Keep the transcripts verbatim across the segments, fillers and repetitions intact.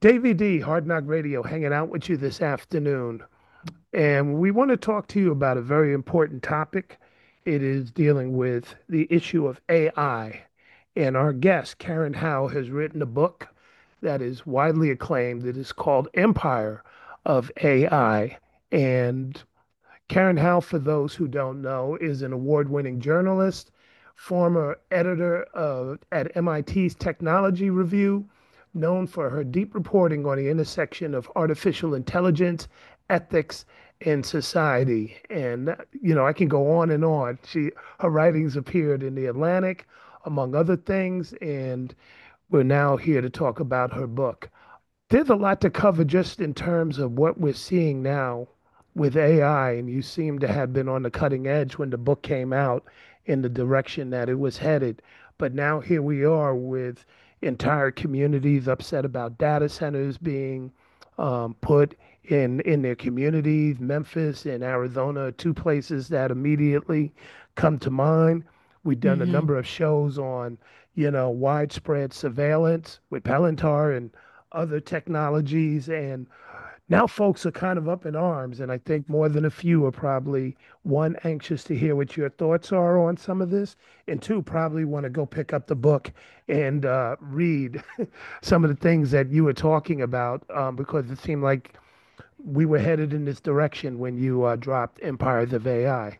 Davey D, Hard Knock Radio, hanging out with you this afternoon. And we want to talk to you about a very important topic. It is dealing with the issue of A I. And our guest, Karen Howe, has written a book that is widely acclaimed. It is called Empire of A I. And Karen Howe, for those who don't know, is an award-winning journalist, former editor of, at M I T's Technology Review, known for her deep reporting on the intersection of artificial intelligence, ethics, and society. And you know, I can go on and on. She her writings appeared in The Atlantic, among other things, and we're now here to talk about her book. There's a lot to cover just in terms of what we're seeing now with A I, and you seem to have been on the cutting edge when the book came out in the direction that it was headed. But now here we are with entire communities upset about data centers being um, put in in their communities. Memphis and Arizona are two places that immediately come to mind. We've done a hmm number of shows on, you know, widespread surveillance with Palantir and other technologies. And now folks are kind of up in arms. And I think more than a few are probably, one, anxious to hear what your thoughts are on some of this, and two, probably want to go pick up the book and uh, read some of the things that you were talking about, um, because it seemed like we were headed in this direction when you uh, dropped Empires of A I.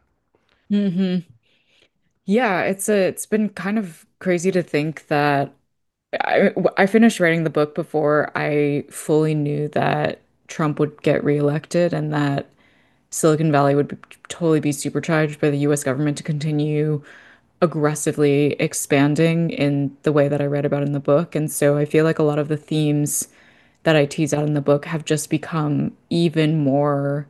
hmm Yeah, it's a it's been kind of crazy to think that I I finished writing the book before I fully knew that Trump would get reelected and that Silicon Valley would be, totally be supercharged by the U S government to continue aggressively expanding in the way that I read about in the book. And so I feel like a lot of the themes that I tease out in the book have just become even more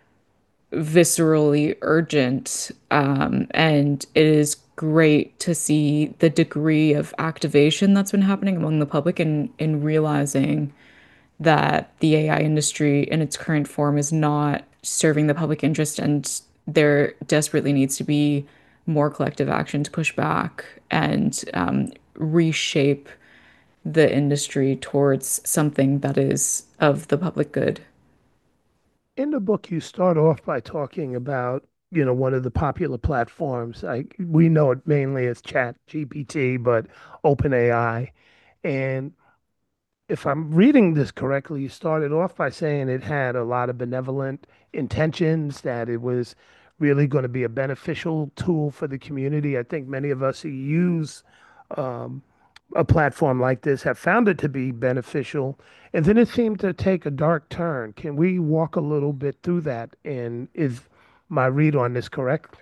viscerally urgent. Um, and it is great to see the degree of activation that's been happening among the public and in realizing that the A I industry in its current form is not serving the public interest and there desperately needs to be more collective action to push back and um, reshape the industry towards something that is of the public good. In the book, you start off by talking about, you know, one of the popular platforms. I, we know it mainly as Chat G P T, but OpenAI. And if I'm reading this correctly, you started off by saying it had a lot of benevolent intentions, that it was really going to be a beneficial tool for the community. I think many of us who use um, a platform like this have found it to be beneficial. And then it seemed to take a dark turn. Can we walk a little bit through that? And is my read on this correct?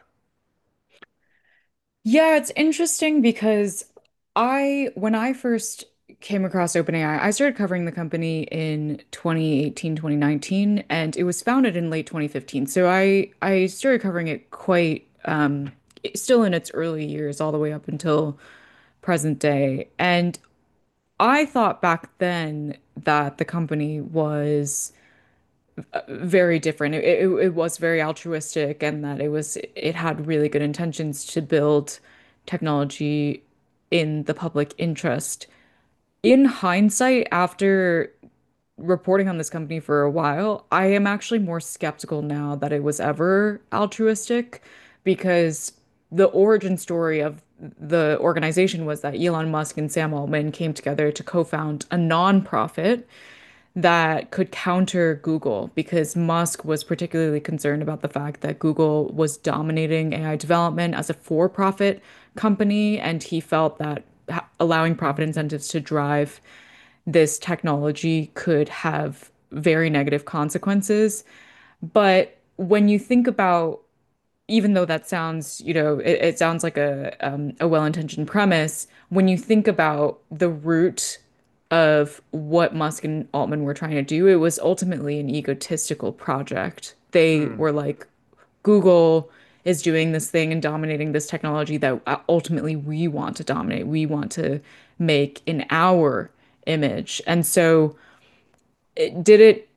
Yeah, it's interesting because I, when I first came across OpenAI, I started covering the company in twenty eighteen, twenty nineteen, and it was founded in late twenty fifteen. So I I started covering it quite um still in its early years all the way up until present day. And I thought back then that the company was very different. It, it, it was very altruistic and that it was it had really good intentions to build technology in the public interest. In hindsight, after reporting on this company for a while, I am actually more skeptical now that it was ever altruistic because the origin story of the organization was that Elon Musk and Sam Altman came together to co-found a nonprofit that could counter Google because Musk was particularly concerned about the fact that Google was dominating A I development as a for-profit company, and he felt that ha- allowing profit incentives to drive this technology could have very negative consequences. But when you think about, even though that sounds, you know, it, it sounds like a um, a well-intentioned premise, when you think about the root of what Musk and Altman were trying to do, it was ultimately an egotistical project. They Hmm. were like, Google is doing this thing and dominating this technology that uh, ultimately we want to dominate. We want to make in our image. And so it, did it.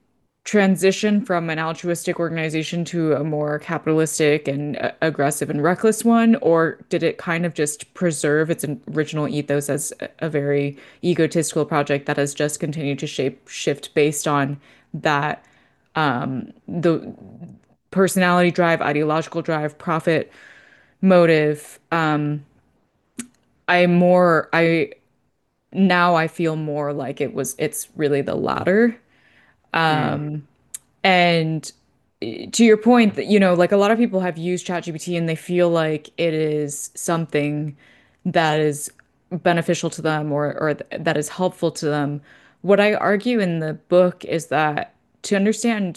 transition from an altruistic organization to a more capitalistic and uh, aggressive and reckless one, or did it kind of just preserve its original ethos as a a very egotistical project that has just continued to shape shift based on that um, the personality drive, ideological drive, profit motive? Um, I more I now I feel more like it was it's really the latter. Mm, Um, And eh, to your point that, you know, like a lot of people have used ChatGPT and they feel like it is something that is beneficial to them or or th that is helpful to them. What I argue in the book is that to understand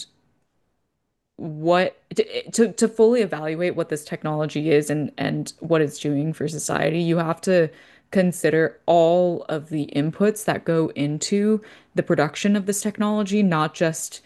what to, to to fully evaluate what this technology is and and what it's doing for society, you have to consider all of the inputs that go into the production of this technology, not just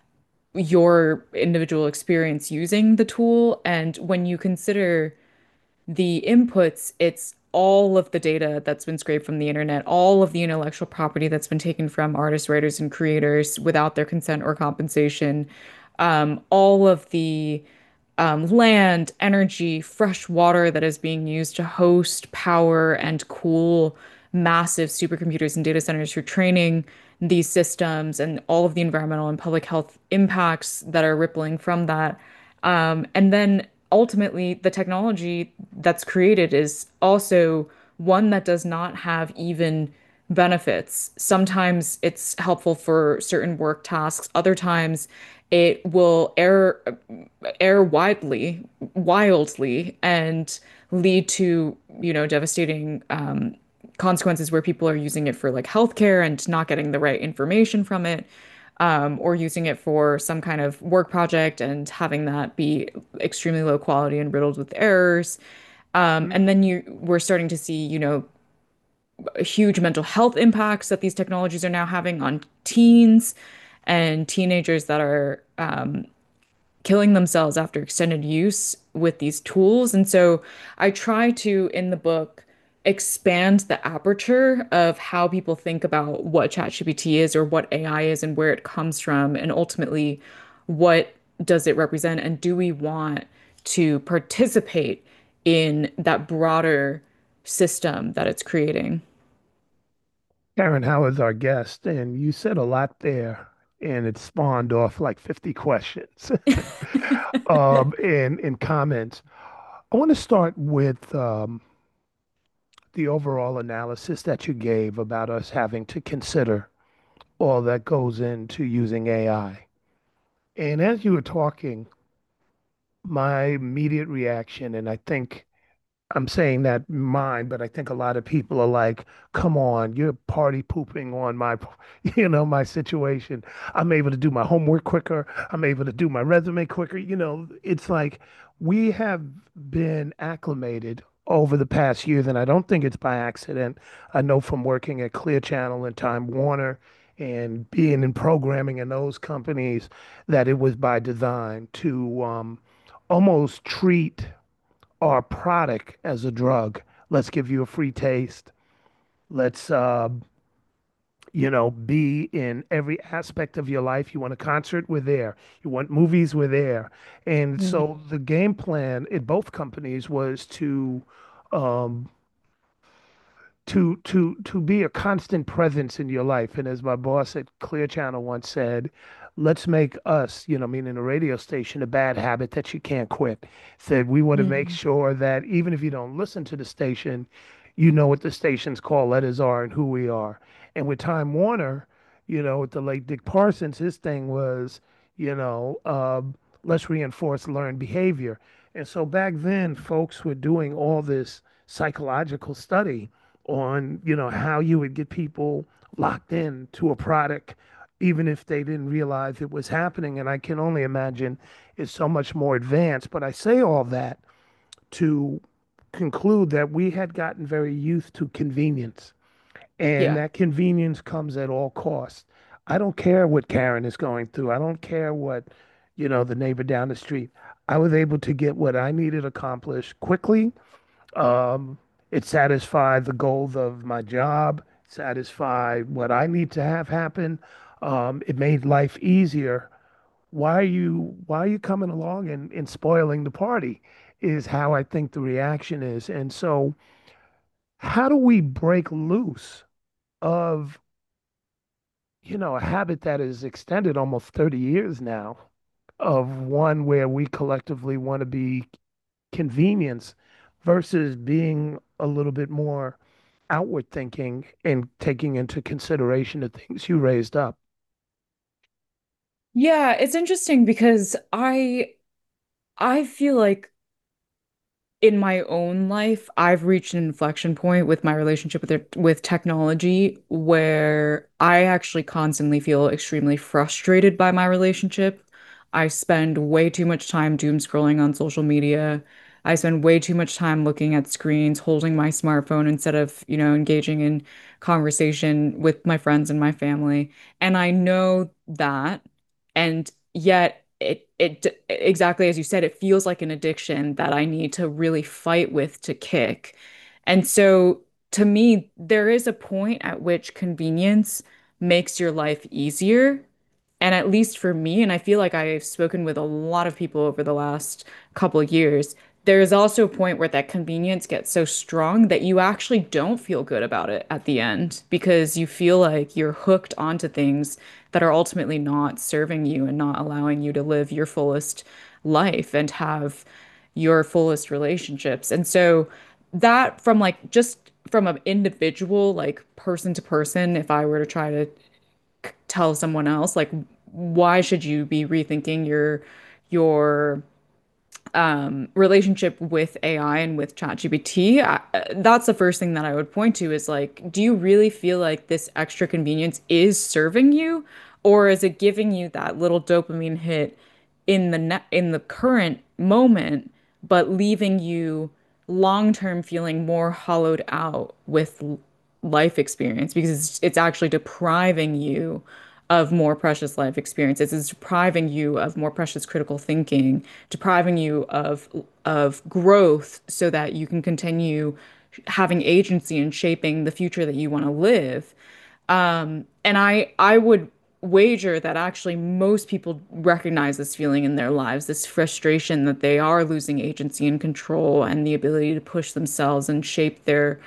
your individual experience using the tool. And when you consider the inputs, it's all of the data that's been scraped from the internet, all of the intellectual property that's been taken from artists, writers, and creators without their consent or compensation, um, all of the um, land, energy, fresh water that is being used to host, power, and cool massive supercomputers and data centers for training these systems, and all of the environmental and public health impacts that are rippling from that. Um, and then ultimately, the technology that's created is also one that does not have even benefits. Sometimes it's helpful for certain work tasks, other times it will err err widely, wildly, and lead to, you know, devastating um, consequences where people are using it for like healthcare and not getting the right information from it, um, or using it for some kind of work project and having that be extremely low quality and riddled with errors. Um, mm. and then you we're starting to see, you know, huge mental health impacts that these technologies are now having on teens and teenagers that are um, killing themselves after extended use with these tools. And so I try to, in the book, expand the aperture of how people think about what ChatGPT is or what A I is and where it comes from, and ultimately what does it represent, and do we want to participate in that broader system that it's creating? Karen, how is our guest? And you said a lot there, and it spawned off like fifty questions um, and, and comments. I want to start with um, the overall analysis that you gave about us having to consider all that goes into using A I. And as you were talking, my immediate reaction, and I think I'm saying that mine, but I think a lot of people are like, come on, you're party pooping on my, you know, my situation. I'm able to do my homework quicker. I'm able to do my resume quicker. You know, it's like we have been acclimated over the past years, and I don't think it's by accident. I know from working at Clear Channel and Time Warner and being in programming in those companies that it was by design to um, almost treat our product as a drug. Let's give you a free taste. Let's, uh, you know, be in every aspect of your life. You want a concert, we're there. You want movies, we're there. And Mhm. so the game plan at both companies was to um, to to to be a constant presence in your life. And as my boss at Clear Channel once said, let's make us, you know, meaning a radio station, a bad habit that you can't quit. Said we want to make Mhm. sure that even if you don't listen to the station, you know what the station's call letters are and who we are. And with Time Warner, you know, with the late Dick Parsons, his thing was, you know, um, let's reinforce learned behavior. And so back then, folks were doing all this psychological study on, you know, how you would get people locked in to a product, even if they didn't realize it was happening. And I can only imagine it's so much more advanced. But I say all that to conclude that we had gotten very used to convenience, and Yeah. that convenience comes at all costs. I don't care what Karen is going through. I don't care what, you know, the neighbor down the street. I was able to get what I needed accomplished quickly. um, it satisfied the goals of my job, satisfied what I need to have happen. Um, it made life easier. why are you why are you coming along and, and spoiling the party is how I think the reaction is. And so how do we break loose of, you know, a habit that is extended almost thirty years now of one where we collectively want to be convenience versus being a little bit more outward thinking and taking into consideration the things you raised up? Yeah, it's interesting because I I feel like in my own life, I've reached an inflection point with my relationship with it, with technology where I actually constantly feel extremely frustrated by my relationship. I spend way too much time doom scrolling on social media. I spend way too much time looking at screens, holding my smartphone instead of, you know, engaging in conversation with my friends and my family. And I know that, and yet it it exactly as you said, it feels like an addiction that I need to really fight with to kick. And so to me, there is a point at which convenience makes your life easier. And at least for me, and I feel like I've spoken with a lot of people over the last couple of years, there is also a point where that convenience gets so strong that you actually don't feel good about it at the end because you feel like you're hooked onto things that are ultimately not serving you and not allowing you to live your fullest life and have your fullest relationships. And so that from like just from an individual, like person to person, if I were to try to tell someone else, like, why should you be rethinking your your um, relationship with A I and with ChatGPT? I, that's the first thing that I would point to is like, do you really feel like this extra convenience is serving you, or is it giving you that little dopamine hit in the ne in the current moment, but leaving you long term feeling more hollowed out with l- life experience because it's, it's actually depriving you of more precious life experiences. It's depriving you of more precious critical thinking, depriving you of of growth so that you can continue having agency and shaping the future that you want to live. Um, and I I would wager that actually most people recognize this feeling in their lives, this frustration that they are losing agency and control and the ability to push themselves and shape their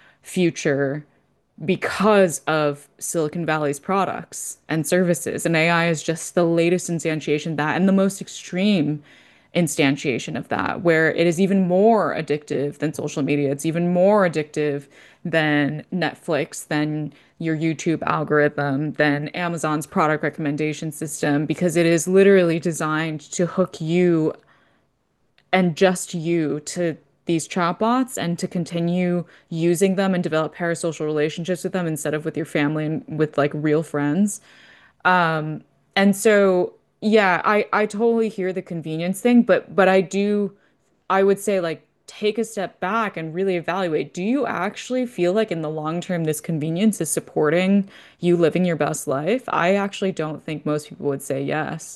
future because of Silicon Valley's products and services. And A I is just the latest instantiation of that and the most extreme instantiation of that, where it is even more addictive than social media. It's even more addictive than Netflix, than your YouTube algorithm, than Amazon's product recommendation system, because it is literally designed to hook you and just you to these chatbots and to continue using them and develop parasocial relationships with them instead of with your family and with like real friends. Um, and so yeah, I I totally hear the convenience thing, but but I do I would say like take a step back and really evaluate, do you actually feel like in the long term this convenience is supporting you living your best life? I actually don't think most people would say yes.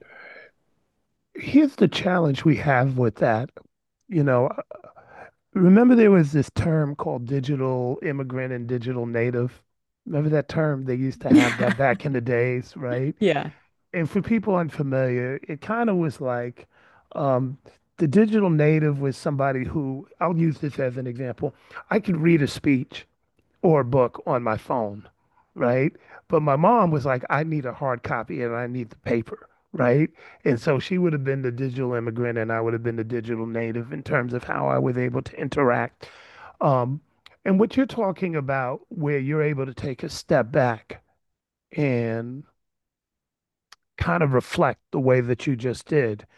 Here's the challenge we have with that. You know, remember there was this term called digital immigrant and digital native. Remember that term? They used to have that Yeah. back in the days, right? Yeah. And for people unfamiliar, it kind of was like um, the digital native was somebody who, I'll use this as an example. I could read a speech or a book on my phone, right? But my mom was like, I need a hard copy and I need the paper, right? And so she would have been the digital immigrant and I would have been the digital native in terms of how I was able to interact. Um, and what you're talking about, where you're able to take a step back and kind of reflect the way that you just did.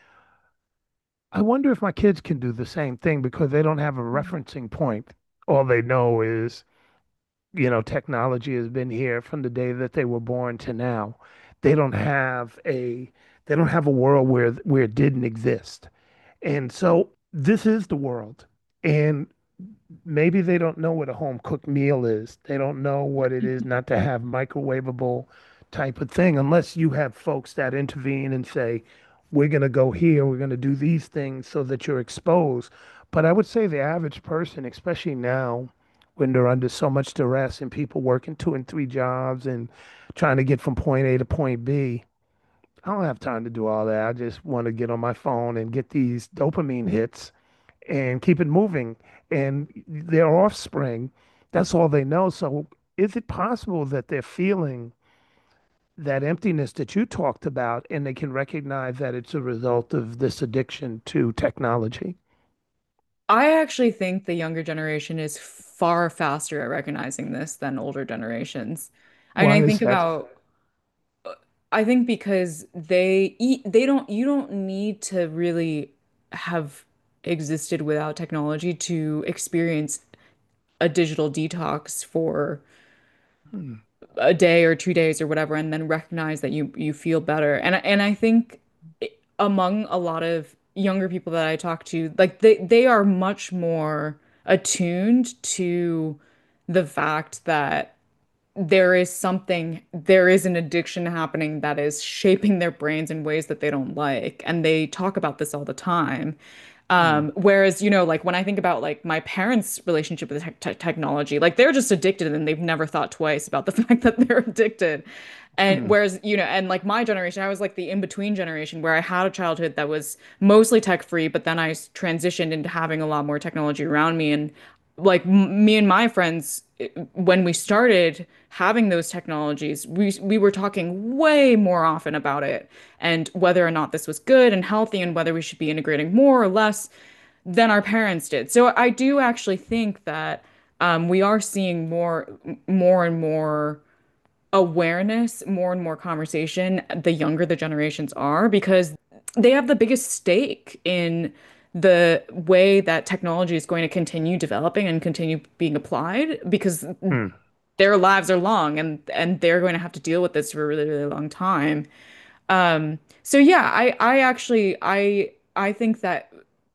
I wonder if my kids can do the same thing because they don't have a referencing point. All they know is, you know, technology has been here from the day that they were born to now. They don't have a they don't have a world where where it didn't exist. And so this is the world. And maybe they don't know what a home cooked meal is. They don't know what it is not to have microwavable type of thing unless you have folks that intervene and say, we're going to go here, we're going to do these things so that you're exposed. But I would say the average person, especially now when they're under so much duress and people working two and three jobs and trying to get from point A to point B, I don't have time to do all that. I just want to get on my phone and get these dopamine hits and keep it moving. And their offspring, that's all they know. So is it possible that they're feeling that emptiness that you talked about and they can recognize that it's a result of this addiction to technology? I actually think the younger generation is far faster at recognizing this than older generations. I mean, Why I is think that? about, I think because they eat, they don't, you don't need to really have existed without technology to experience a digital detox for Hmm. a day or two days or whatever, and then recognize that you you feel better. And and I think among a lot of younger people that I talk to, like they they are much more attuned to the fact that there is something, there is an addiction happening that is shaping their brains in ways that they don't like. And they talk about this all the time. Hmm. Um, whereas, you know, like when I think about like my parents' relationship with te technology, like they're just addicted and they've never thought twice about the fact that they're addicted. And Hmm. whereas, you know, and like my generation, I was like the in-between generation where I had a childhood that was mostly tech-free, but then I s- transitioned into having a lot more technology around me. And like m me and my friends, i- when we started having those technologies, we we were talking way more often about it and whether or not this was good and healthy and whether we should be integrating more or less than our parents did. So I do actually think that um, we are seeing more more and more awareness, more and more conversation the younger the generations are because they have the biggest stake in the way that technology is going to continue developing and continue being applied because Hmm. their lives are long and and they're going to have to deal with this for a really, really long time. Um, so yeah, I I actually I I think that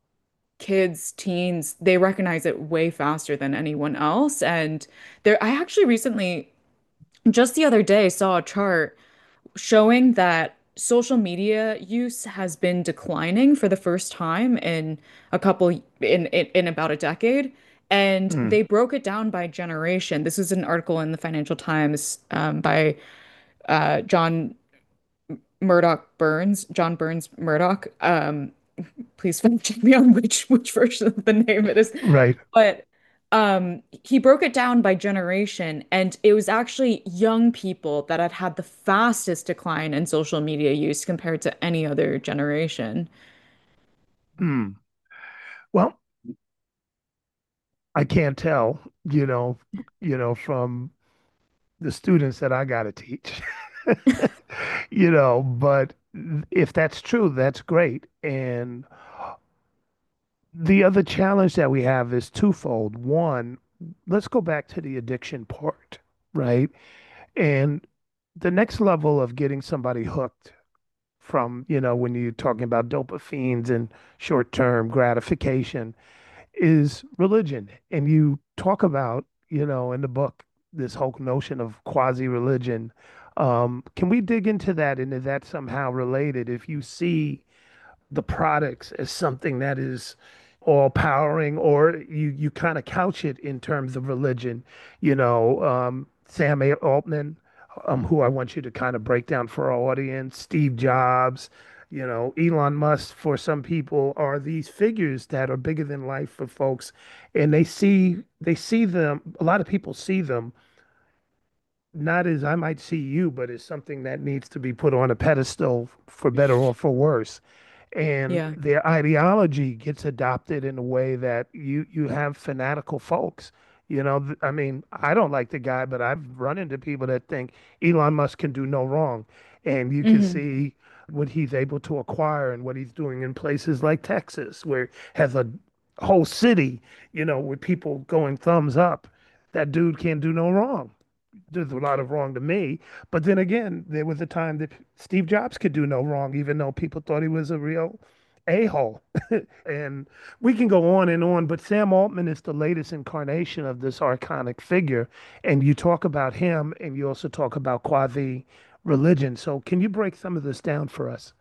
kids, teens, they recognize it way faster than anyone else. And there, I actually recently, just the other day, saw a chart showing that social media use has been declining for the first time in a couple in in, in about a decade. And Hmm. they broke it down by generation. This is an article in the Financial Times um, by uh, John Murdoch Burns, John Burns Murdoch. Um, please fact check me on which which version of the name it is. Right. But um, he broke it down by generation, and it was actually young people that had had the fastest decline in social media use compared to any other generation. Hmm. Well, I can't tell, you know, you know, from the students that I got to teach, you know, but if that's true, that's great. And the other challenge that we have is twofold. One, let's go back to the addiction part, right? And the next level of getting somebody hooked from, you know, when you're talking about dopamines and short-term gratification is religion. And you talk about, you know, in the book, this whole notion of quasi-religion. Um, can we dig into that? And is that somehow related? If you see the products as something that is all powering, or you you kind of couch it in terms of religion. You know, um, Sam A. Altman, um, who I want you to kind of break down for our audience, Steve Jobs, you know, Elon Musk, for some people are these figures that are bigger than life for folks, and they see they see them. A lot of people see them not as I might see you, but as something that needs to be put on a pedestal for better or for worse. And Yeah. their ideology gets adopted in a way that you you have fanatical folks. You know, th- I mean, I don't like the guy, but I've run into people that think Elon Musk can do no wrong. And you can Hmm. see what he's able to acquire and what he's doing in places like Texas, where has a whole city, you know, with people going thumbs up. That dude can't do no wrong. There's a lot of wrong to me. But then again, there was a time that Steve Jobs could do no wrong, even though people thought he was a real a-hole. And we can go on and on, but Sam Altman is the latest incarnation of this archonic figure. And you talk about him and you also talk about quasi religion. So can you break some of this down for us?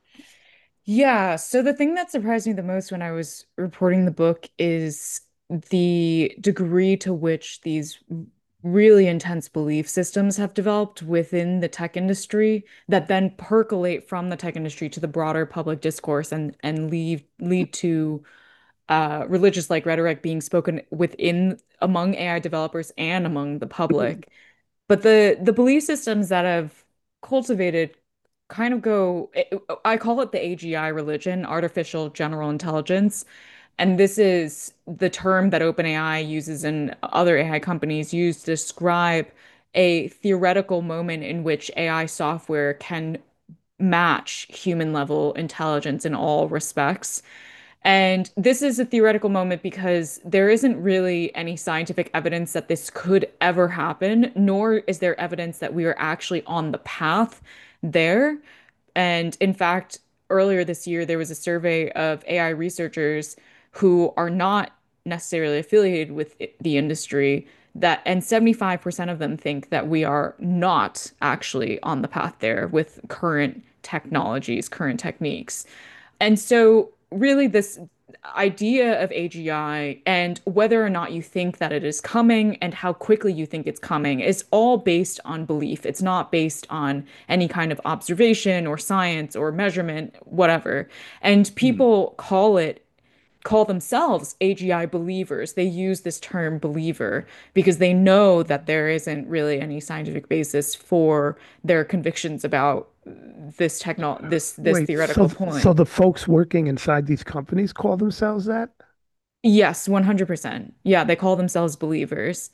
Yeah, so the thing that surprised me the most when I was reporting the book is the degree to which these really intense belief systems have developed within the tech industry that then percolate from the tech industry to the broader public discourse and and lead lead to uh, religious like rhetoric being spoken within among A I developers and among the public. But the the belief systems that have cultivated kind of go, I call it the A G I religion, artificial general intelligence. And this is the term that OpenAI uses and other A I companies use to describe a theoretical moment in which A I software can match human level intelligence in all respects. And this is a theoretical moment because there isn't really any scientific evidence that this could ever happen, nor is there evidence that we are actually on the path there. And in fact, earlier this year, there was a survey of A I researchers who are not necessarily affiliated with the industry that, and seventy-five percent of them think that we are not actually on the path there with current technologies, current techniques. And so, really, this idea of A G I and whether or not you think that it is coming and how quickly you think it's coming is all based on belief. It's not based on any kind of observation or science or measurement, whatever. And Hmm. people call it call themselves A G I believers. They use this term believer because they know that there isn't really any scientific basis for their convictions about this techno this this Wait, so theoretical so point. the folks working inside these companies call themselves that? Yes, one hundred percent. Yeah, they call themselves believers.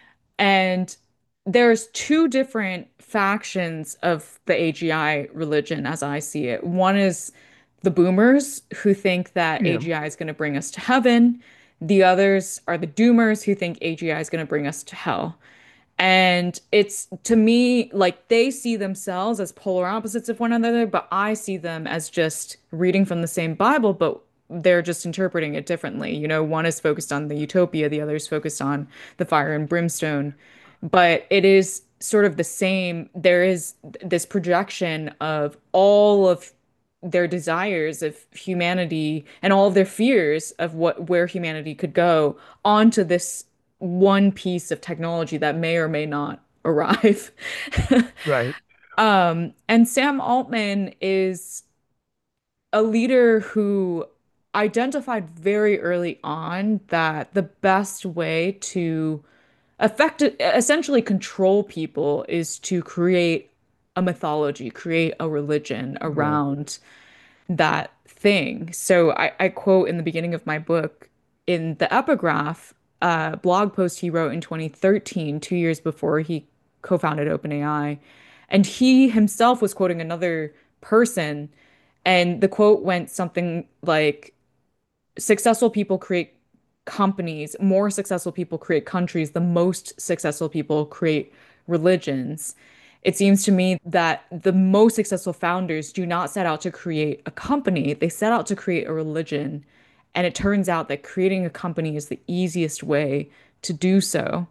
And there's two different factions of the A G I religion as I see it. One is the boomers who think that Yeah, A G I is going to bring us to heaven. The others are the doomers who think A G I is going to bring us to hell. And it's to me like they see themselves as polar opposites of one another, but I see them as just reading from the same Bible, but they're just interpreting it differently. You know, one is focused on the utopia, the other is focused on the fire and brimstone. But it is sort of the same. There is this projection of all of their desires of humanity and all of their fears of what where humanity could go onto this one piece of technology that may or may not arrive. right. Um, and Sam Altman is a leader who identified very early on that the best way to affect essentially control people is to create a mythology, create a religion Right. around that thing. So I, I quote in the beginning of my book in the epigraph, a blog post he wrote in twenty thirteen, two years before he co-founded OpenAI. And he himself was quoting another person, and the quote went something like, successful people create companies, more successful people create countries, the most successful people create religions. It seems to me that the most successful founders do not set out to create a company, they set out to create a religion. And it turns out that creating a company is the easiest way to do so.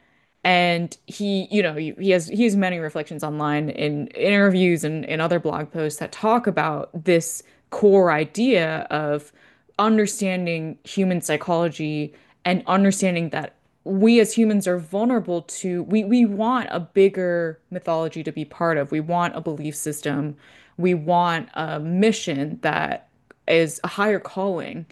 And he, you know, he, he has he has many reflections online in interviews and in other blog posts that talk about this core idea of understanding human psychology and understanding that we as humans are vulnerable to we we want a bigger mythology to be part of. We want a belief system. We want a mission that is a higher calling.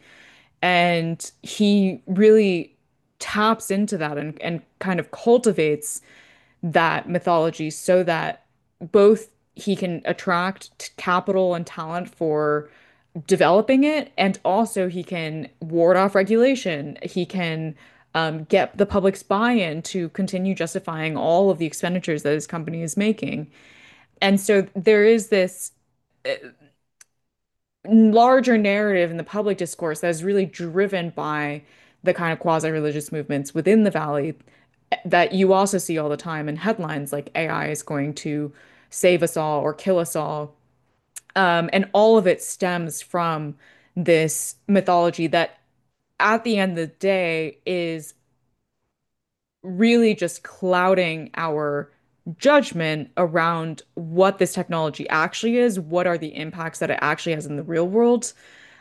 And he really taps into that and, and kind of cultivates that mythology so that both he can attract capital and talent for developing it, and also he can ward off regulation. He can um, get the public's buy-in to continue justifying all of the expenditures that his company is making. And so there is this larger narrative in the public discourse that is really driven by the kind of quasi-religious movements within the Valley that you also see all the time in headlines like A I is going to save us all or kill us all. Um, and all of it stems from this mythology that at the end of the day is really just clouding our judgment around what this technology actually is, what are the impacts that it actually has in the real world.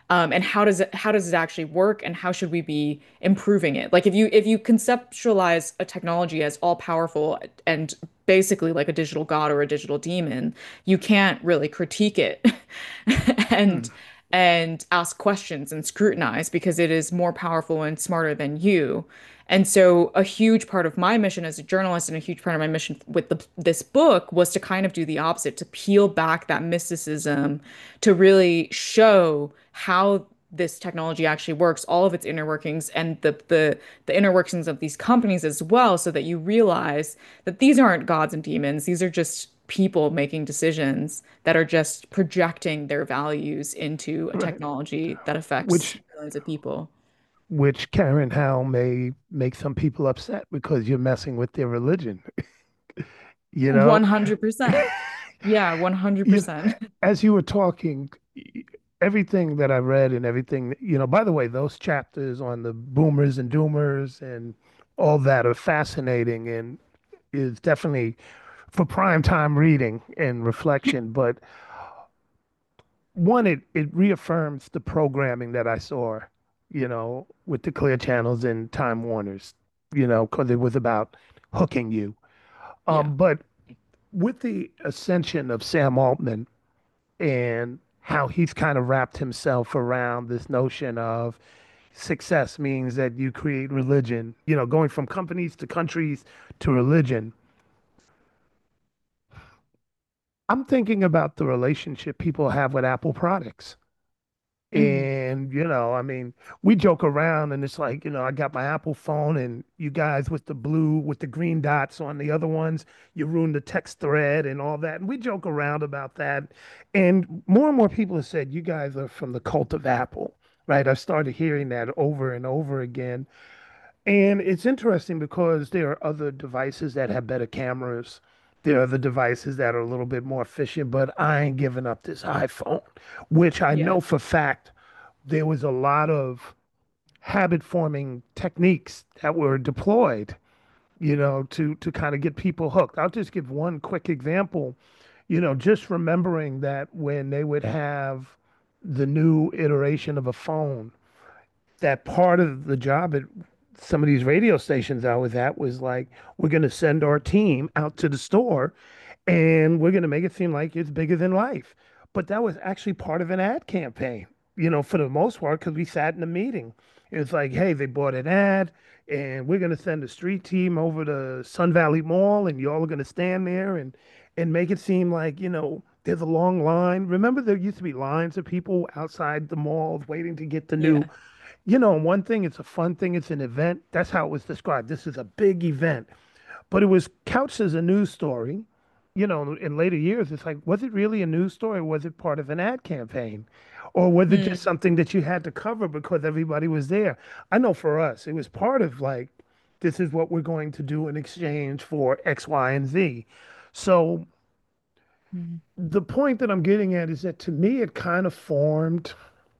Um, and how does it how does it actually work, and how should we be improving it? Like if you if you conceptualize a technology as all powerful and basically like a digital god or a digital demon, you can't really critique it Hmm. and and ask questions and scrutinize because it is more powerful and smarter than you. And so a huge part of my mission as a journalist and a huge part of my mission with the, this book was to kind of do the opposite, to peel back that mysticism, to really show how this technology actually works, all of its inner workings and the the the inner workings of these companies as well, so that you realize that these aren't gods and demons. These are just people making decisions that are just projecting their values into a Right. technology that affects Which millions of people. which Karen Howe may make some people upset because you're messing with their religion. You know, one hundred percent. Yeah, you, one hundred percent. as you were talking, everything that I read and everything, you know, by the way, those chapters on the boomers and doomers and all that are fascinating and is definitely for prime time reading and reflection. But one, it, it reaffirms the programming that I saw, you know, with the Clear Channels and Time Warners, you know, because it was about hooking you. Yeah. Um, but with the ascension of Sam Altman and how he's kind of wrapped himself around this notion of success means that you create religion, you know, going from companies to countries to religion. I'm thinking about the relationship people have with Apple products. Mhm. And, you know, I mean, we joke around and it's like, you know, I got my Apple phone and you guys with the blue, with the green dots on the other ones, you ruined the text thread and all that. And we joke around about that. And more and more people have said, you guys are from the cult of Apple, right? I've started hearing that over and over again. And it's interesting because there are other devices that have better cameras. There are the devices that are a little bit more efficient, but I ain't giving up this iPhone, which I Yeah. know for fact there was a lot of habit forming techniques that were deployed, you know, to to kind of get people hooked. I'll just give one quick example. You know, just remembering that when they would have the new iteration of a phone, that part of the job at some of these radio stations I was at was like, we're going to send our team out to the store and we're going to make it seem like it's bigger than life. But that was actually part of an ad campaign, you know, for the most part, because we sat in a meeting. It was like, hey, they bought an ad and we're going to send a street team over to Sun Valley Mall and y'all are going to stand there and and make it seem like, you know, there's a long line. Remember there used to be lines of people outside the malls waiting to get the new, Yeah. you know, one thing, it's a fun thing, it's an event. That's how it was described. This is a big event, but it was couched as a news story. You know, in later years, it's like, was it really a news story? Or was it part of an ad campaign? Or was it just Mm. something that you had to cover because everybody was there? I know for us, it was part of like, this is what we're going to do in exchange for X, Y, and Z. So Mhm. the point that I'm getting at is that to me, it kind of formed,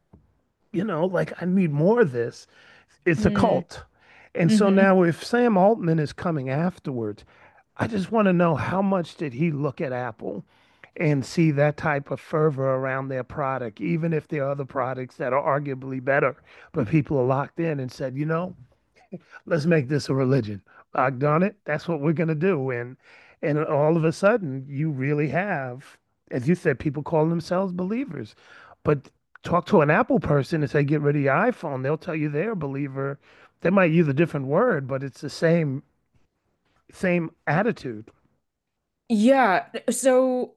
you know, like I need more of this. It's a Mm. cult. And so Mhm. now if Sam Altman is coming afterwards, I just want to know how much did he look at Apple and see that type of fervor around their product, even if there are other products that are arguably better, but people are locked in and said, you know, let's make this a religion. I've done it. That's what we're gonna do. And and all of a sudden, you really have, as you said, people call themselves believers. But talk to an Apple person and say, get rid of your iPhone. They'll tell you they're a believer. They might use a different word, but it's the same same attitude. Yeah. So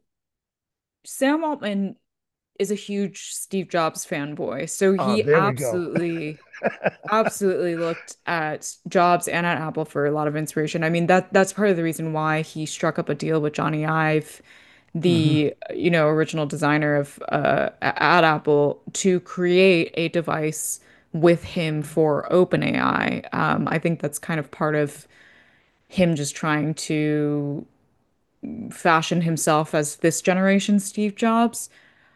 Sam Altman is a huge Steve Jobs fanboy. So Oh, he there we go. absolutely, absolutely looked at Jobs and at Apple for a lot of inspiration. I mean, that that's part of the reason why he struck up a deal with Johnny Ive, Hmm. the, you know, original designer of uh at Apple, to create a device with him for OpenAI. Um, I think that's kind of part of him just trying to fashion himself as this generation Steve Jobs.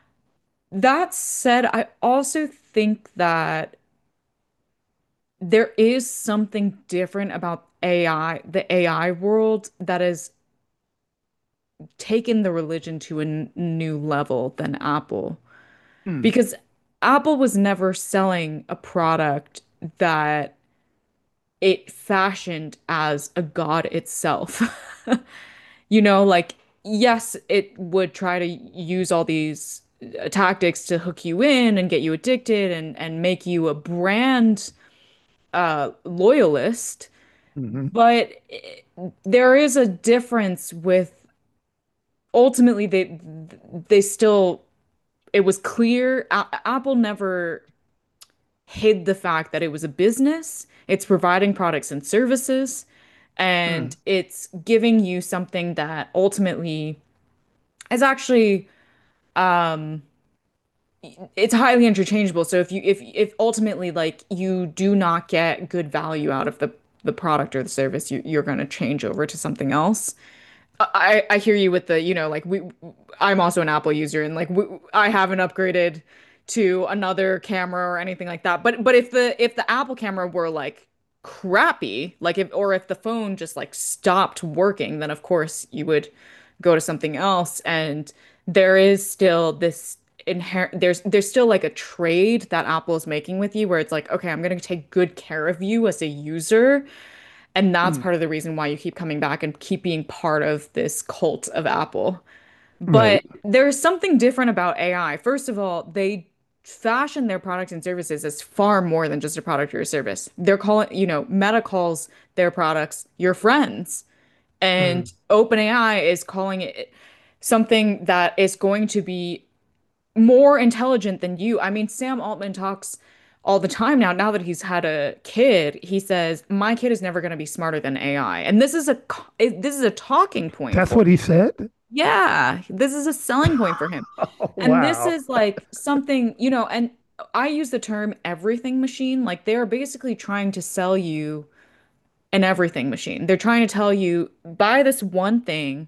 That said, I also think that there is something different about A I, the A I world, that has taken the religion to a n- new level than Apple. Mm. Because Apple was never selling a product that it fashioned as a god itself. You know, like, yes, it would try to use all these uh, tactics to hook you in and get you addicted and and make you a brand uh loyalist, Hmm. but it, there is a difference with ultimately they they still it was clear A Apple never hid the fact that it was a business. It's providing products and services, and Mm. it's giving you something that ultimately is actually um it's highly interchangeable. So if you if if ultimately like you do not get good value out of the the product or the service, you you're going to change over to something else. I I hear you with the, you know, like we I'm also an Apple user and like we, I haven't upgraded to another camera or anything like that. But but if the if the Apple camera were like crappy, like if or if the phone just like stopped working, then of course you would go to something else. And there is still this inherent there's there's still like a trade that Apple is making with you where it's like, okay, I'm gonna take good care of you as a user. And that's Mm. part of the reason why you keep coming back and keep being part of this cult of Apple. But Right. there's something different about A I. First of all, they fashion their products and services as far more than just a product or a service. They're calling, you know, Meta calls their products your friends, Mm. and OpenAI is calling it something that is going to be more intelligent than you. I mean, Sam Altman talks all the time now, now that he's had a kid, he says, "My kid is never going to be smarter than A I." And this is a this is a talking point That's for what him. he said. Yeah, this is a selling point for him. Oh, And this wow. is like something, you know, and I use the term everything machine. Like they're basically trying to sell you an everything machine. They're trying to tell you, buy this one thing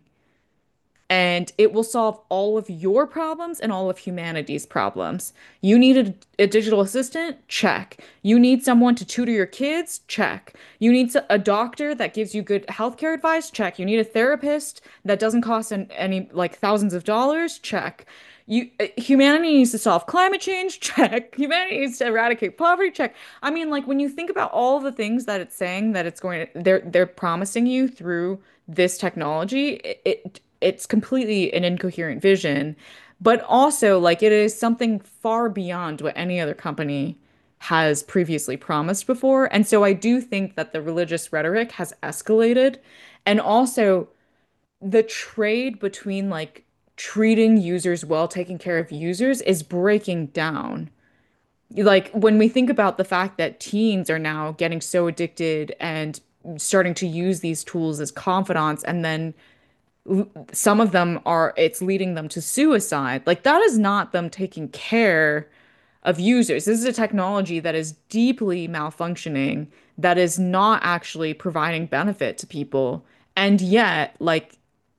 and it will solve all of your problems and all of humanity's problems. You need a, a digital assistant? Check. You need someone to tutor your kids? Check. You need a doctor that gives you good healthcare advice? Check. You need a therapist that doesn't cost an, any like thousands of dollars? Check. You, uh, humanity needs to solve climate change? Check. Humanity needs to eradicate poverty? Check. I mean, like when you think about all the things that it's saying that it's going to, they're they're promising you through this technology, it, it it's completely an incoherent vision, but also like it is something far beyond what any other company has previously promised before. And so I do think that the religious rhetoric has escalated. And also the trade between like treating users well, taking care of users is breaking down. Like when we think about the fact that teens are now getting so addicted and starting to use these tools as confidants and then some of them are it's leading them to suicide. Like that is not them taking care of users. This is a technology that is deeply malfunctioning, that is not actually providing benefit to people. And yet, like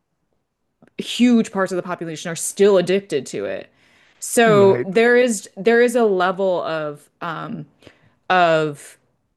huge parts of the population are still addicted to it. So Right. there is there is a level of um of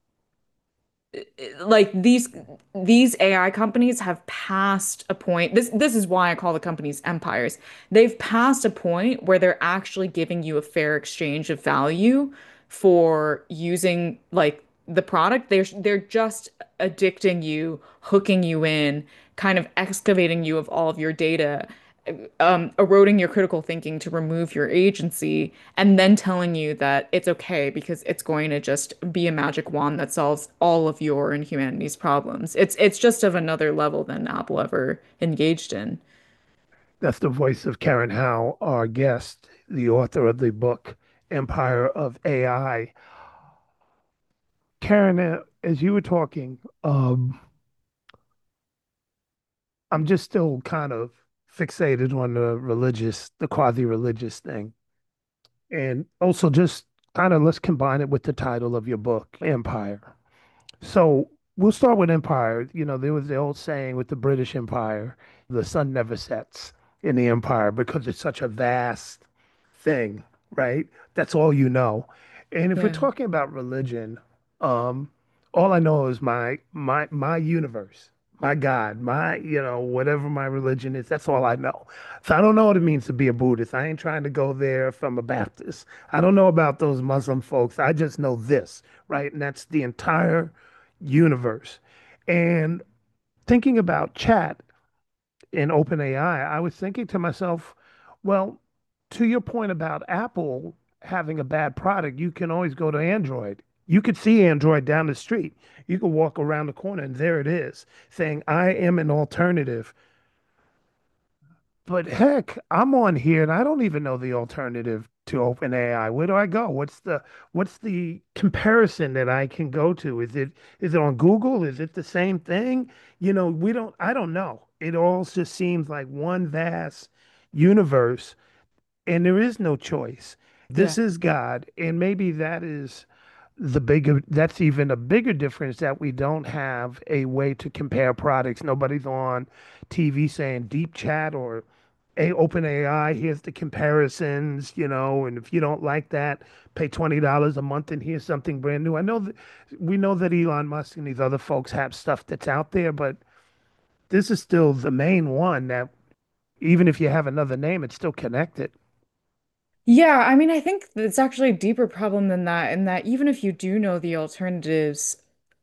like these these A I companies have passed a point. This this is why I call the companies empires. They've passed a point where they're actually giving you a fair exchange of value for using like the product. They're they're just addicting you, hooking you in, kind of excavating you of all of your data, um, eroding your critical thinking to remove your agency, and then telling you that it's okay because it's going to just be a magic wand that solves all of your and humanity's problems. It's it's just of another level than Apple ever engaged in. That's the voice of Karen Howe, our guest, the author of the book Empire of A I. Karen, uh, as you were talking, um, I'm just still kind of fixated on the religious, the quasi-religious thing. And also just kind of let's combine it with the title of your book, Empire. So we'll start with Empire. You know, there was the old saying with the British Empire, the sun never sets in the empire because it's such a vast thing, right? That's all you know. And if we're Yeah. talking about religion, um, all I know is my my my universe. my God, my, you know, whatever my religion is, that's all I know. So I don't know what it means to be a Buddhist. I ain't trying to go there from a Baptist. I don't know about those Muslim folks. I just know this, right? And that's the entire universe. And thinking about chat in OpenAI, I was thinking to myself, well, to your point about Apple having a bad product, you can always go to Android. You could see Android down the street. You could walk around the corner and there it is saying, I am an alternative. But heck, I'm on here and I don't even know the alternative to OpenAI. Where do I go? What's the what's the comparison that I can go to? Is it is it on Google? Is it the same thing? You know, we don't I don't know. It all just seems like one vast universe and there is no choice. Yeah. This is God, and maybe that is the bigger, that's even a bigger difference that we don't have a way to compare products. Nobody's on T V saying deep chat or a open A I, here's the comparisons, you know, and if you don't like that, pay twenty dollars a month and here's something brand new. I know that we know that Elon Musk and these other folks have stuff that's out there, but this is still the main one that even if you have another name, it's still connected. Yeah, I mean, I think it's actually a deeper problem than that, in that even if you do know the alternatives,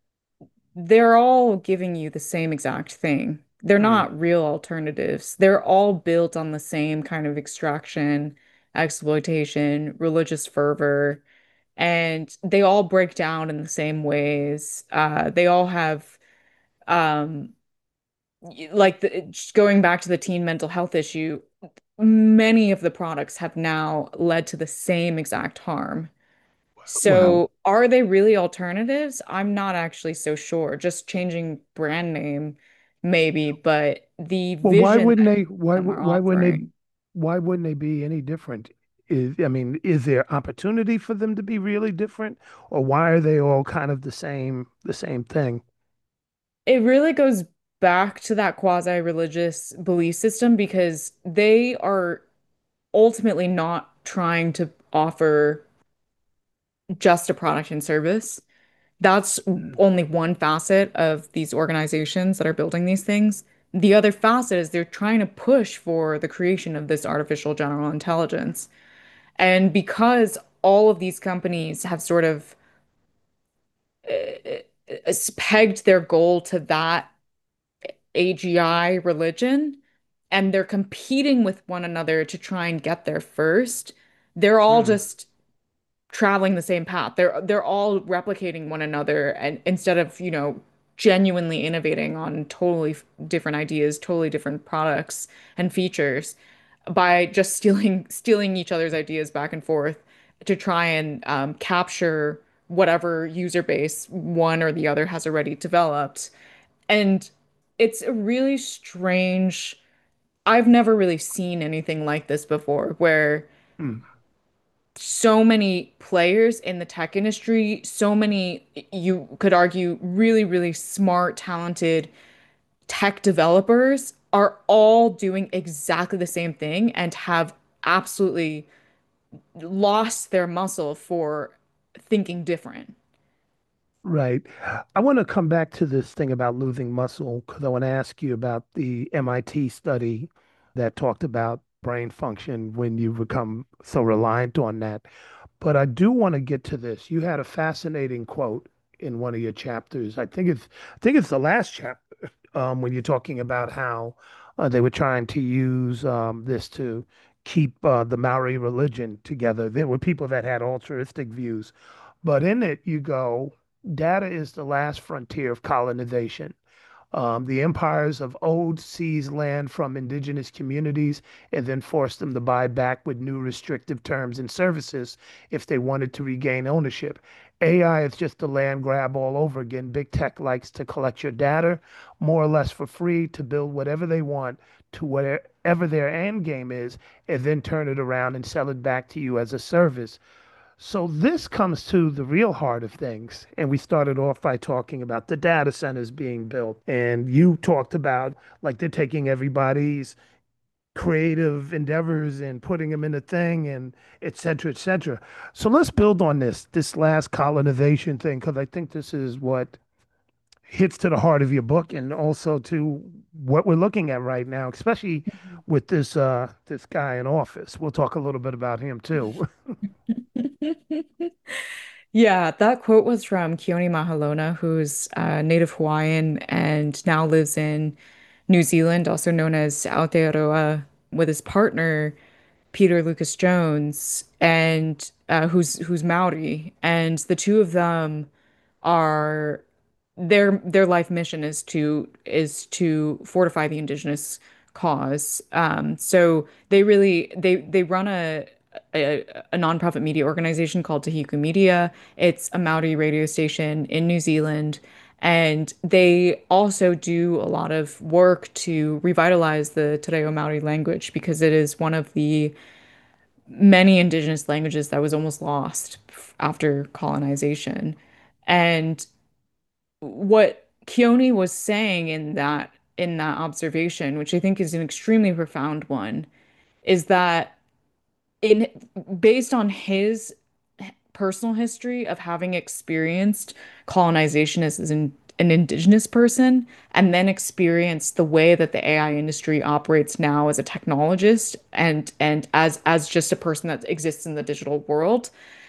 they're all giving you the same exact thing. They're Mm, not real alternatives. They're all built on the same kind of extraction, exploitation, religious fervor, and they all break down in the same ways. Uh, they all have, um, y- like the, just going back to the teen mental health issue, many of the products have now led to the same exact harm. well, So, are they really alternatives? I'm not actually so sure. Just changing brand name, maybe, but the well, why vision wouldn't that they? Why them wou- are why wouldn't they? offering. Why wouldn't they be any different? Is I mean, is there opportunity for them to be really different, or why are they all kind of the same, the same thing? It really goes back to that quasi-religious belief system because they are ultimately not trying to offer just a product and service. That's Mm, only one facet of these organizations that are building these things. The other facet is they're trying to push for the creation of this artificial general intelligence. And because all of these companies have sort of uh, uh, pegged their goal to that A G I religion, and they're competing with one another to try and get there first, they're all mm, just traveling the same path. They're they're all replicating one another and instead of, you know, genuinely innovating on totally f- different ideas, totally different products and features by just stealing stealing each other's ideas back and forth to try and um, capture whatever user base one or the other has already developed. And it's a really strange, I've never really seen anything like this before, where mm. so many players in the tech industry, so many, you could argue, really, really smart, talented tech developers are all doing exactly the same thing and have absolutely lost their muscle for thinking different. Right. I want to come back to this thing about losing muscle because I want to ask you about the M I T study that talked about brain function when you become so reliant on that. But I do want to get to this. You had a fascinating quote in one of your chapters. I think it's I think it's the last chapter um, when you're talking about how uh, they were trying to use um, this to keep uh, the Maori religion together. There were people that had altruistic views, but in it you go, data is the last frontier of colonization. Um, the empires of old seized land from indigenous communities and then forced them to buy back with new restrictive terms and services if they wanted to regain ownership. A I is just a land grab all over again. Big tech likes to collect your data more or less for free to build whatever they want to whatever their end game is and then turn it around and sell it back to you as a service. So this comes to the real heart of things. And we started off by talking about the data centers being built. And you talked about like they're taking everybody's creative endeavors and putting them in a thing and et cetera, et cetera. So let's build on this, this last colonization thing, because I think this is what hits to the heart of your book and also to what we're looking at right now, especially with this uh this guy in office. We'll talk a little bit about him too. Yeah, that quote was from Keone Mahalona, who's uh, native Hawaiian and now lives in New Zealand, also known as Aotearoa, with his partner Peter Lucas Jones, and uh, who's who's Maori, and the two of them are their their life mission is to is to fortify the indigenous cause. Um, so they really they they run a, a a nonprofit media organization called Tahiku Media. It's a Maori radio station in New Zealand. And they also do a lot of work to revitalize the Te Reo Maori language because it is one of the many indigenous languages that was almost lost after colonization. And what Keone was saying in that in that observation, which I think is an extremely profound one, is that in based on his personal history of having experienced colonization as, as an, an indigenous person and then experienced the way that the A I industry operates now as a technologist and and as as just a person that exists in the digital world,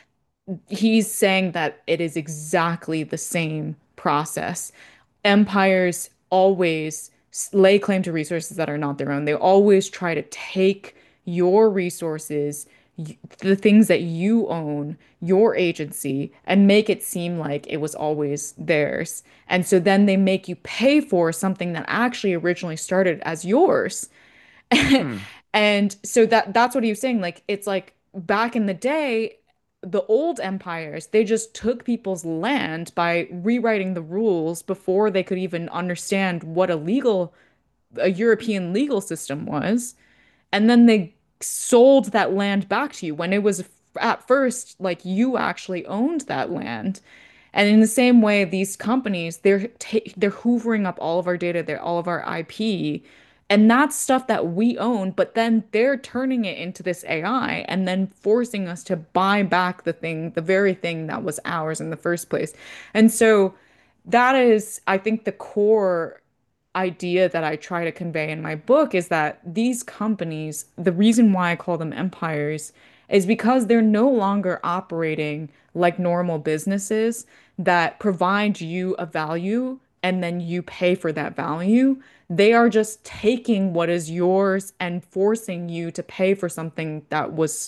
he's saying that it is exactly the same process. Empires always lay claim to resources that are not their own. They always try to take your resources, the things that you own, your agency, and make it seem like it was always theirs. And so then they make you pay for something that actually originally started as yours. Hmm. And so that that's what he was saying. Like it's like back in the day, the old empires, they just took people's land by rewriting the rules before they could even understand what a legal, a European legal system was. And then they sold that land back to you when it was at first like you actually owned that land. And in the same way, these companies, they're ta they're hoovering up all of our data, they're all of our I P, and that's stuff that we own, but then they're turning it into this A I and then forcing us to buy back the thing, the very thing that was ours in the first place. And so that is, I think, the core idea that I try to convey in my book is that these companies, the reason why I call them empires is because they're no longer operating like normal businesses that provide you a value and then you pay for that value. They are just taking what is yours and forcing you to pay for something that was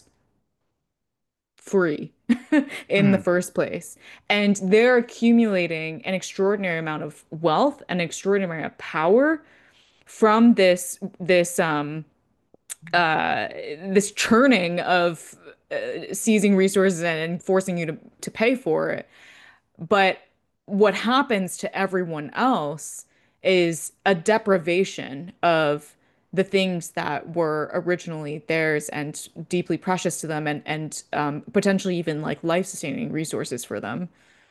free in the Hmm. first place. And they're accumulating an extraordinary amount of wealth, an extraordinary amount of power from this this um uh this churning of uh, seizing resources and forcing you to to pay for it. But what happens to everyone else is a deprivation of the things that were originally theirs and deeply precious to them and and um, potentially even like life-sustaining resources for them.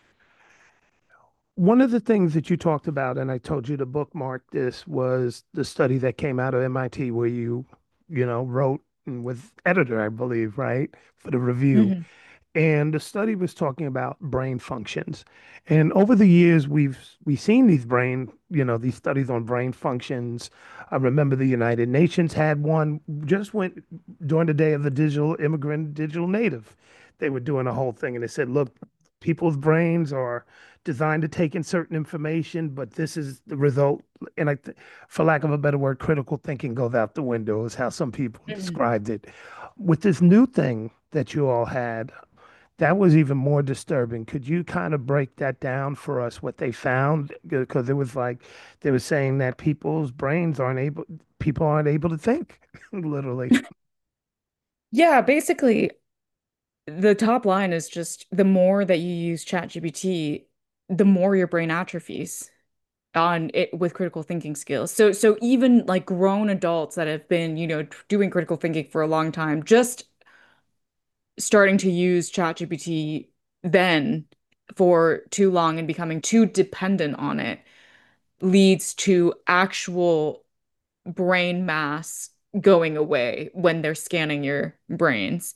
One of the things that you talked about, and I told you to bookmark this, was the study that came out of M I T where you, you know, wrote and was editor, I believe, right, for the review. Mhm. And the study was talking about brain functions. And over the years, we've we've seen these brain, you know, these studies on brain functions. I remember the United Nations had one just went during the day of the digital immigrant, digital native. They were doing a whole thing, and they said, look, people's brains are designed to take in certain information, but this is the result. And I, th- for lack of a better word, critical thinking goes out the window, is how some people Mhm. described it. With this new thing that you all had, that was even more disturbing. Could you kind of break that down for us, what they found? Because it was like they were saying that people's brains aren't able, people aren't able to think, literally. Yeah, basically, the top line is just the more that you use ChatGPT, the more your brain atrophies on it with critical thinking skills. So so even like grown adults that have been, you know, doing critical thinking for a long time, just starting to use ChatGPT then for too long and becoming too dependent on it leads to actual brain mass going away when they're scanning your brains.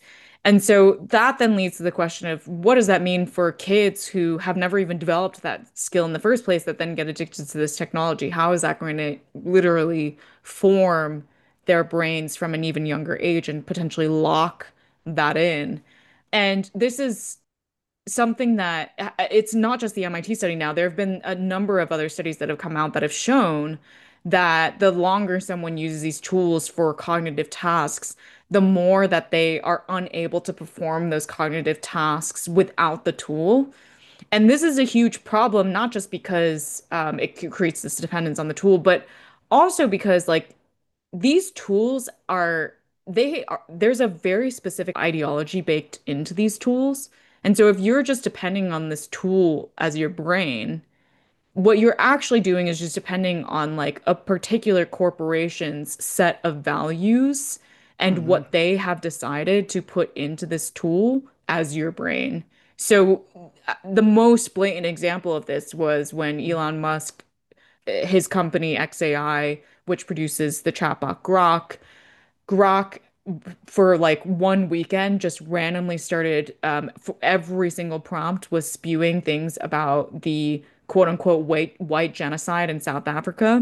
And so that then leads to the question of what does that mean for kids who have never even developed that skill in the first place that then get addicted to this technology? How is that going to literally form their brains from an even younger age and potentially lock that in? And this is something that uh, it's not just the M I T study now. There have been a number of other studies that have come out that have shown that the longer someone uses these tools for cognitive tasks, the more that they are unable to perform those cognitive tasks without the tool. And this is a huge problem, not just because um, it c- creates this dependence on the tool, but also because like these tools are they are there's a very specific ideology baked into these tools. And so if you're just depending on this tool as your brain, what you're actually doing is just depending on like a particular corporation's set of values and Hmm. what they have decided to put into this tool as your brain. So uh, the most blatant example of this was when Elon Musk, his company X A I, which produces the chatbot Grok, Grok for like one weekend just randomly started um, for every single prompt was spewing things about the quote unquote white white genocide in South Africa.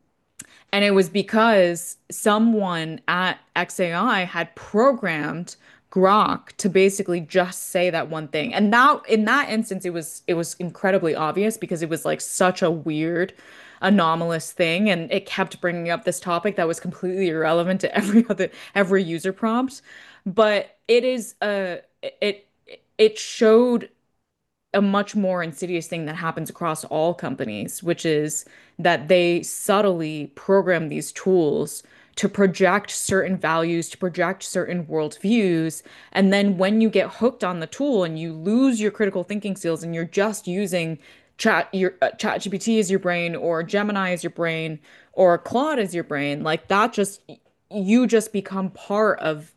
And it was because someone at X A I had programmed Grok to basically just say that one thing. And now in that instance it was it was incredibly obvious because it was like such a weird anomalous thing and it kept bringing up this topic that was completely irrelevant to every other every user prompt. But it is a it it showed a much more insidious thing that happens across all companies, which is that they subtly program these tools to project certain values, to project certain worldviews. And then when you get hooked on the tool and you lose your critical thinking skills and you're just using chat your uh, ChatGPT as your brain or Gemini as your brain or Claude as your brain, like that just you just become part of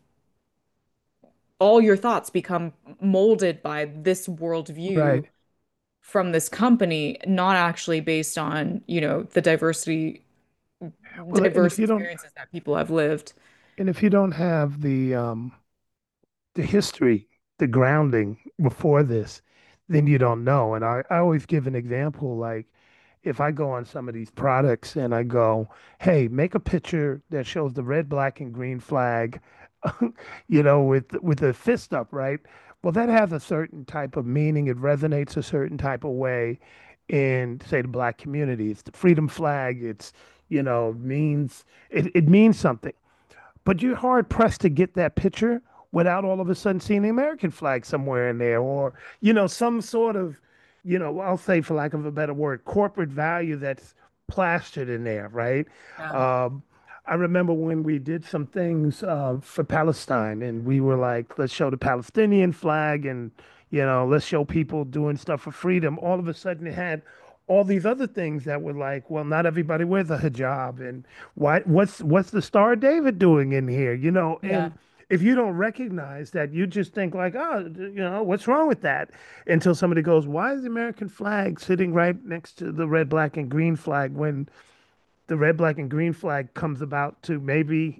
all your thoughts become molded by this worldview Right. from this company, not actually based on, you know, the diversity, Well, and diverse if you don't, experiences that people have lived. and if you don't have the um the history, the grounding before this, then you don't know. And I, I always give an example like if I go on some of these products and I go, hey, make a picture that shows the red, black, and green flag, you know, with with a fist up, right? Well, that has a certain type of meaning. It resonates a certain type of way in, say, the black community. It's the freedom flag. It's, you know, means it, it means something. But you're hard pressed to get that picture without all of a sudden seeing the American flag somewhere in there, or, you know, some sort of, you know, I'll say for lack of a better word, corporate value that's plastered in there, right? Yeah. Um, I remember when we did some things uh, for Palestine and we were like, let's show the Palestinian flag and, you know, let's show people doing stuff for freedom. All of a sudden it had all these other things that were like, well, not everybody wears a hijab and why what's what's the Star of David doing in here? You know, Yeah. and if you don't recognize that, you just think like, oh, you know, what's wrong with that? Until somebody goes, why is the American flag sitting right next to the red, black, and green flag when the red, black, and green flag comes about to maybe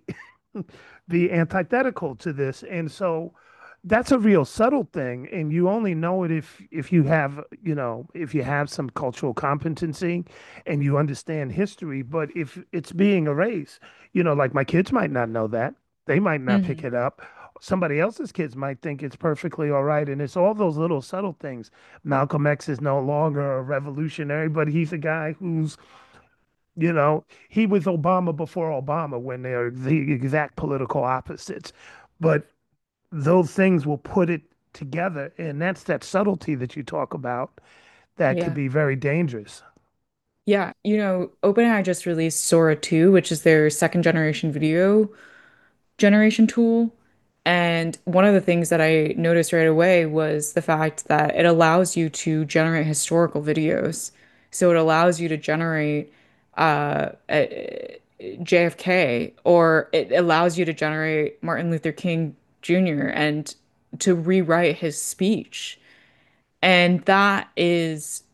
be antithetical to this? And so that's a real subtle thing, and you only know it if if you have, you know, if you have some cultural competency and you understand history. But if it's being erased, you know, like my kids might not know that. They might not pick Hmm. it up. Somebody else's kids might think it's perfectly all right. And it's all those little subtle things. Malcolm X is no longer a revolutionary, but he's a guy who's, you know, he was Obama before Obama when they're the exact political opposites. But those things will put it together. And that's that subtlety that you talk about that could Yeah. be very dangerous. Yeah. You know, OpenAI just released Sora two, which is their second generation video generation tool. And one of the things that I noticed right away was the fact that it allows you to generate historical videos. So it allows you to generate uh, a- J F K, or it allows you to generate Martin Luther King Junior and to rewrite his speech. And that is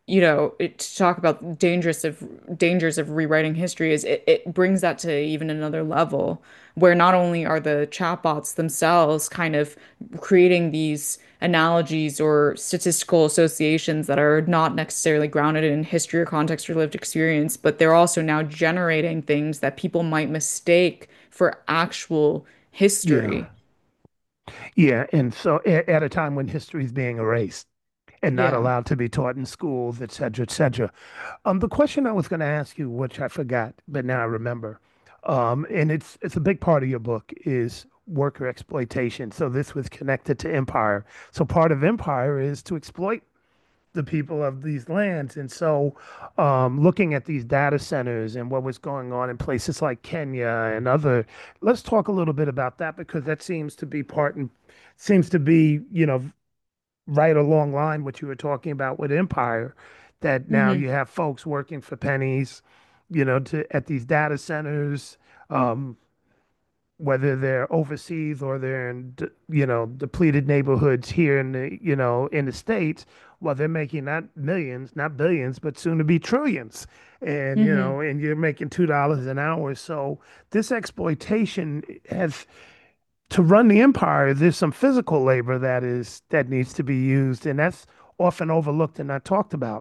you know, it, to talk about dangerous of dangers of rewriting history is it, it brings that to even another level where not only are the chatbots themselves kind of creating these analogies or statistical associations that are not necessarily grounded in history or context or lived experience, but they're also now generating things that people might mistake for actual Yeah. history. Yeah. And so a- at a time when history is being erased and not Yeah. allowed to be taught in schools, et cetera, et cetera. Um, the question I was going to ask you, which I forgot, but now I remember, um, and it's it's a big part of your book, is worker exploitation. So this was connected to empire. So part of empire is to exploit the people of these lands. And so, um, looking at these data centers and what was going on in places like Kenya and other, let's talk a little bit about that because that seems to be part and seems to be, you know, right along line what you were talking about with Empire, that now Hmm. you have folks working for pennies, you know, to at these data centers. Um, whether they're overseas or they're in, d- you know, depleted neighborhoods here in the, you know, in the States, well, they're making not millions, not billions, but soon to be trillions. And, you Hmm. know, and you're making two dollars an hour. So this exploitation has to run the empire, there's some physical labor that is that needs to be used, and that's often overlooked and not talked about.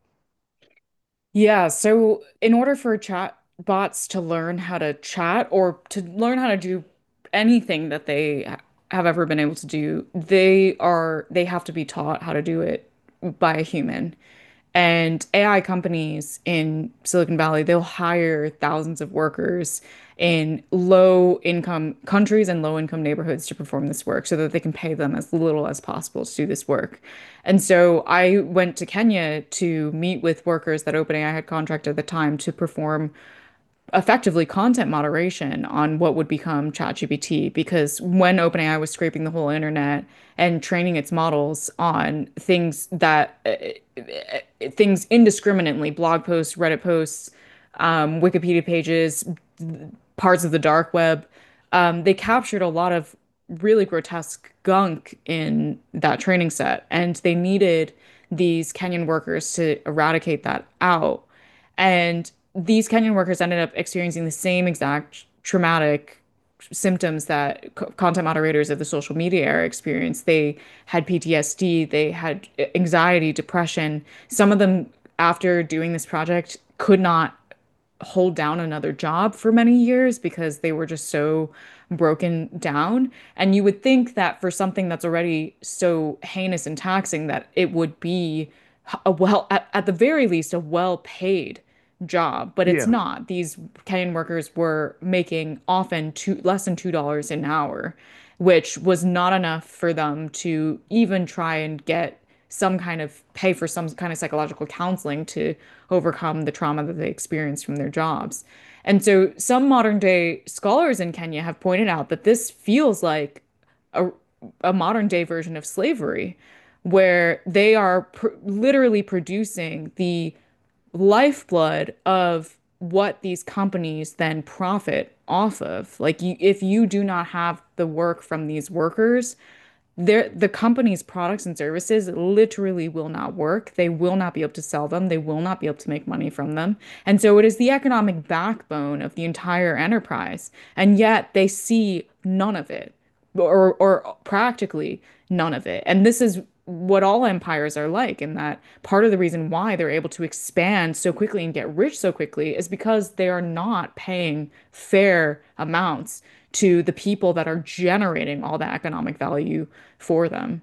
Yeah, so in order for chat bots to learn how to chat or to learn how to do anything that they ha- have ever been able to do, they are they have to be taught how to do it by a human. And A I companies in Silicon Valley, they'll hire thousands of workers in low income countries and low income neighborhoods to perform this work so that they can pay them as little as possible to do this work. And so I went to Kenya to meet with workers that OpenAI had contracted at the time to perform effectively content moderation on what would become ChatGPT because when OpenAI was scraping the whole internet and training its models on things that uh, uh, things indiscriminately, blog posts, Reddit posts, um, Wikipedia pages, parts of the dark web, um, they captured a lot of really grotesque gunk in that training set, and they needed these Kenyan workers to eradicate that out. And these Kenyan workers ended up experiencing the same exact traumatic symptoms that co content moderators of the social media era experienced. They had P T S D, they had anxiety, depression. Some of them, after doing this project, could not hold down another job for many years because they were just so broken down. And you would think that for something that's already so heinous and taxing, that it would be a well, at, at the very least, a well-paid job, but it's Yeah, not. These Kenyan workers were making often two less than two dollars an hour, which was not enough for them to even try and get some kind of pay for some kind of psychological counseling to overcome the trauma that they experienced from their jobs. And so some modern day scholars in Kenya have pointed out that this feels like a, a modern day version of slavery, where they are pr literally producing the lifeblood of what these companies then profit off of. Like you, if you do not have the work from these workers, their the company's products and services literally will not work. They will not be able to sell them. They will not be able to make money from them. And so it is the economic backbone of the entire enterprise. And yet they see none of it, or or practically none of it. And this is what all empires are like, in that part of the reason why they're able to expand so quickly and get rich so quickly is because they are not paying fair amounts to the people that are generating all that economic value for them.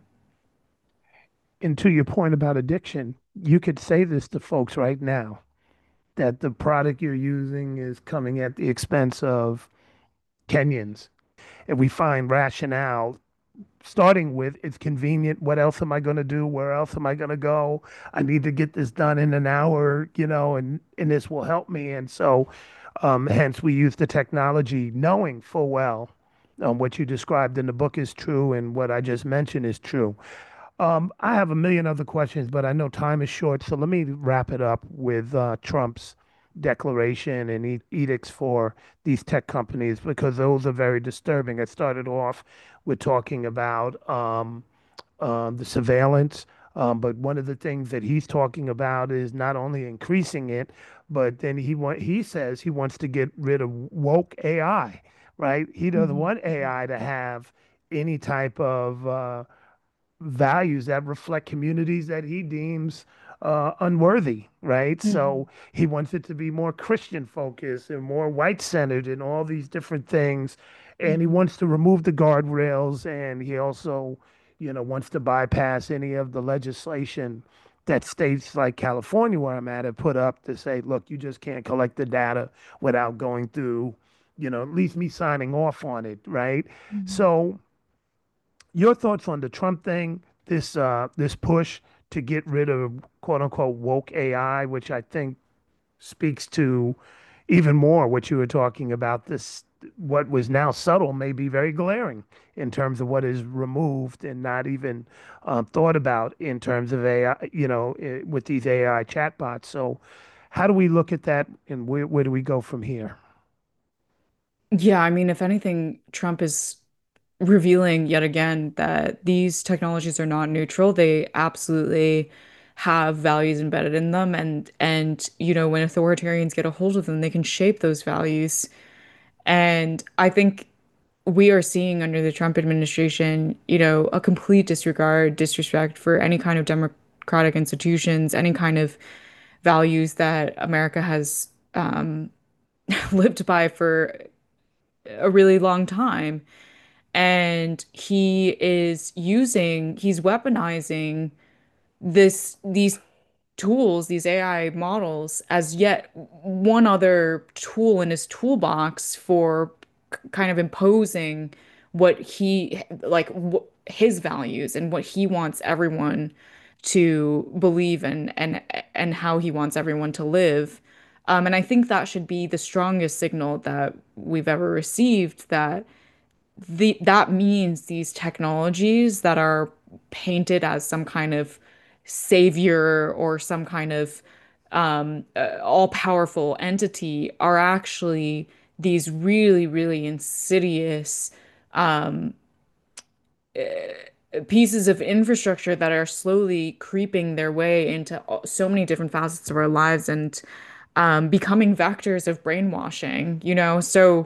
and to your point about addiction, you could say this to folks right now that the product you're using is coming at the expense of Kenyans. And we find rationale starting with it's convenient. What else am I going to do? Where else am I going to go? I need to get this done in an hour, you know, and and this will help me. And so, um, hence we use the technology, knowing full well um, what you described in the book is true and what I just mentioned is true. Um, I have a million other questions, but I know time is short, so let me wrap it up with uh, Trump's declaration and e edicts for these tech companies because those are very disturbing. I started off with talking about um, uh, the surveillance. Um, but one of the things that he's talking about is not only increasing it, but then he want he says he wants to get rid of woke A I, right? He doesn't Mhm. want A I to have any type of uh, values that reflect communities that he deems uh, unworthy, right? Mhm. So he wants it to be more Christian focused and more white centered and all these different things. And he Mhm. wants to remove the guardrails, and he also, you know, wants to bypass any of the legislation that states like California, where I'm at, have put up to say, look, you just can't collect the data without going through, you know, at least me signing off on it, right? Mhm. So your thoughts on the Trump thing, this uh, this push to get rid of quote unquote woke A I, which I think speaks to even more what you were talking about. This what was now subtle may be very glaring in terms of what is removed and not even um, thought about in terms of A I, you know, eh, with these A I chatbots. So, how do we look at that, and where where do we go from here? Yeah, I mean, if anything, Trump is revealing yet again that these technologies are not neutral. They absolutely have values embedded in them, and and you know, when authoritarians get a hold of them, they can shape those values. And I think we are seeing under the Trump administration, you know, a complete disregard, disrespect for any kind of democratic institutions, any kind of values that America has um, lived by for a really long time. And he is using, he's weaponizing this, these tools, these A I models, as yet one other tool in his toolbox for kind of imposing what he like wh his values and what he wants everyone to believe in and and how he wants everyone to live. Um, and I think that should be the strongest signal that we've ever received that the that means these technologies that are painted as some kind of savior or some kind of um, uh, all-powerful entity are actually these really, really insidious um, pieces of infrastructure that are slowly creeping their way into so many different facets of our lives and um, becoming vectors of brainwashing, you know? So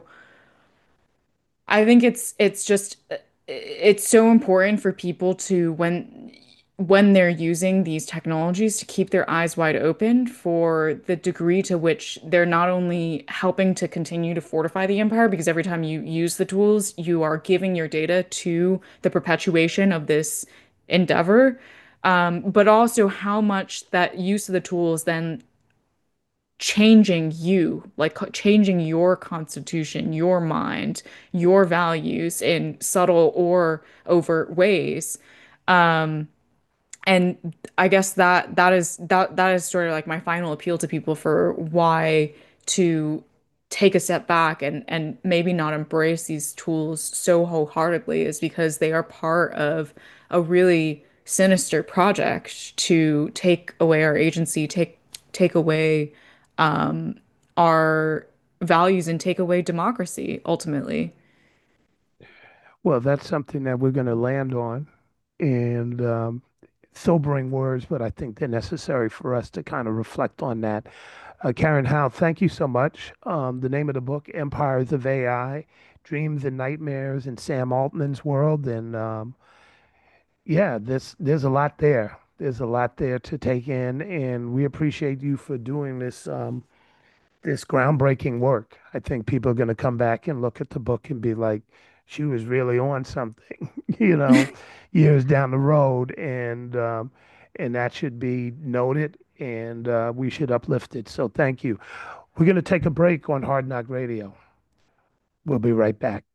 I think it's it's just it's so important for people to when when they're using these technologies to keep their eyes wide open for the degree to which they're not only helping to continue to fortify the empire, because every time you use the tools, you are giving your data to the perpetuation of this endeavor, um, but also how much that use of the tools then changing you, like co- changing your constitution, your mind, your values in subtle or overt ways. Um, and I guess that that is that that is sort of like my final appeal to people for why to take a step back and and maybe not embrace these tools so wholeheartedly is because they are part of a really sinister project to take away our agency, take take away um, our values and take away democracy ultimately. Well, that's something that we're going to land on, and um, sobering words, but I think they're necessary for us to kind of reflect on that. Uh, Karen Howe, thank you so much. Um, the name of the book, Empires of A I, Dreams and Nightmares in Sam Altman's World. And um, yeah, this there's a lot there. There's a lot there to take in, and we appreciate you for doing this um, this groundbreaking work. I think people are going to come back and look at the book and be like, she was really on something, you know, years down the road, and um, and that should be noted, and uh, we should uplift it. So thank you. We're going to take a break on Hard Knock Radio. We'll be right back.